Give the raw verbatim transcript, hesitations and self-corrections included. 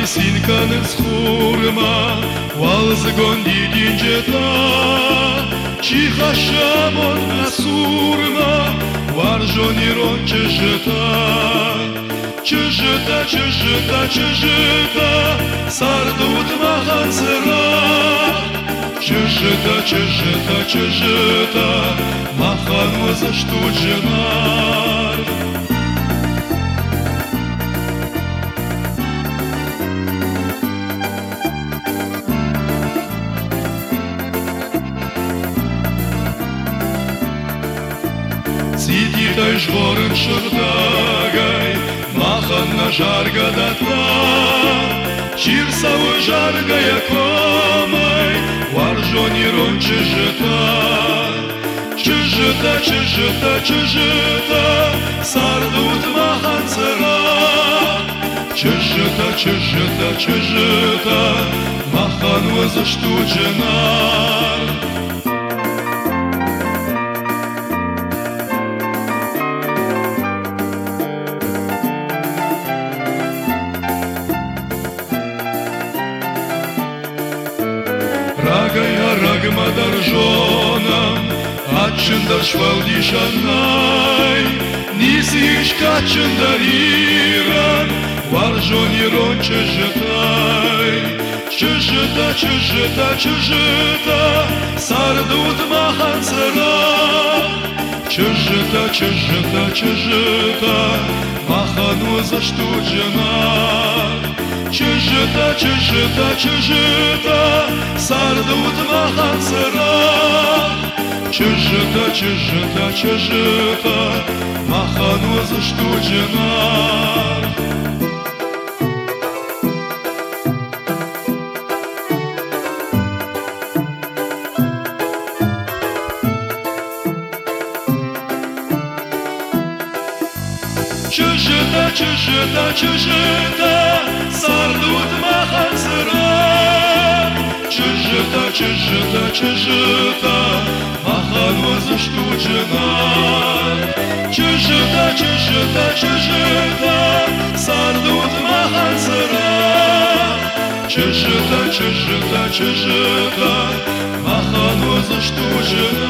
Sincan îți hurma, oalz gondi din geta, ci hașamon la surma, oarjoniron ce jeta, ce jeta, ce jeta, ce jeta, s-ar dut mahan zărat. Ce jeta, ce jeta, ce jeta, mahan măzăștu genar. Цитай жворын шырдагай, махан на жарга дата, чирсавы жаргая комай, варжонирон чыжыта. Чыжыта, чыжыта, чыжыта, сардут махан цара. Чыжыта, чыжыта, чыжыта, махан вызышту дженар. Рагая рагмадар жонам, ачындар швалдишанай, низиш качындар иран, варжонирон чыжытай. Чыжыта, чыжыта, чыжыта, сардут махан цара. Чыжыта, чыжыта, чыжыта, махан вызышту дженар. Чыжыта, чыжыта, чыжыта, сардут махан цара. Чыжыта, чыжыта, чыжыта, махан вызышту дженар. Чыжыта, чыжыта, чыжыта, сардут махан цара. Чыжыта, чыжыта, чыжыта, махан вызышту дженар. Чыжыта, чыжыта, чыжыта, сардут махан цара. Чыжыта, чыжыта, чыжыта, махан вызышту дженар.